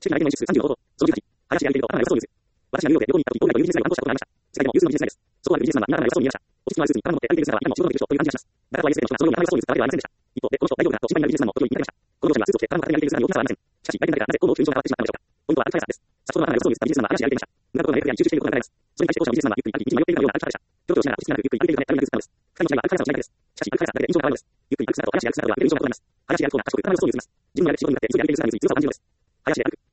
知的な相手の意識数30の応答。その18、林でやりていると頭が良さそうに見せる。私はニューヨークで旅行に行った時、東大の有人ビジネス内を反抗したことがありました。世界でも有数のビジネス内です。そこはビジネスマンは皆頭が良さそうに見えました。落ち着きのあるスーツに体の持って歩いている姿はいかにも仕事のできる人という感じがします。だからとはいえ全ての人がそのように頭が良さそうに見せるわけではありませんでした。一方で、この人、大丈夫だと心配になるビジネスマンも時折見かけました。この上司はスーツを着て体の片手に歩いている姿に大きな差はありません。しかし、一体誰がなぜ今度急に印象が変わってしまったのでしょうか。ポイントは歩き速さです。先ほどの頭が良さそうに見せたビジネスマンは話し相手でした。無駄なことがないやに集中していることが考えます。それに対して当社のビジネスマンはゆっくり歩き、道に迷っているかのような歩き方でした。キョロキョロしながら落ち着きなくゆっくり歩いているため、歩みやすいのです。二人の違いは歩き速さの違いだけです。しかし、歩き速さだけで印象が変わるのです。ゆっくり歩く姿と話し歩く姿では全然印象が異なります。話し歩く方が賢く頭が良さそうに見せます。自分のやる仕事に向かって急いで歩いている姿に強さを感じるのです。林で歩く。